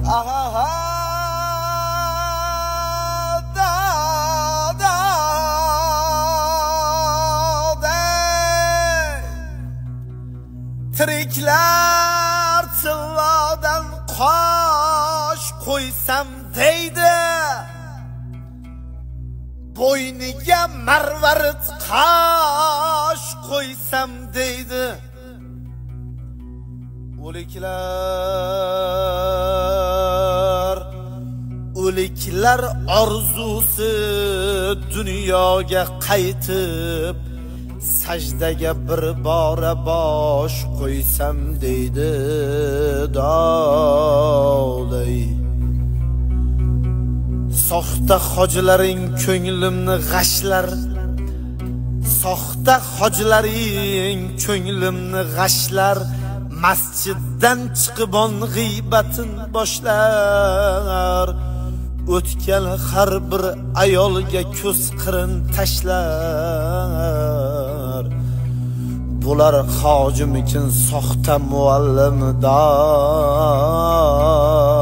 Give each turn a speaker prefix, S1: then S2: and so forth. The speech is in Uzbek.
S1: aha da da da Triklar çılladan qosh qo'ysam deydi Boyniga marvarid qosh qo'ysam deydi O'liklar orzusi dunyoga qaytib sajdaga bir bora bosh qo'ysam deydi Dovday Soxta hojilaring ko'nglimni g'ashlar Soxta hojilaring ko'nglimni g'ashlar Masjiddan chiqibon g'iybatin boshlar O'tgan har bir ayolga ko'z qirin tashlar Bular hojimikin soxta muallimdor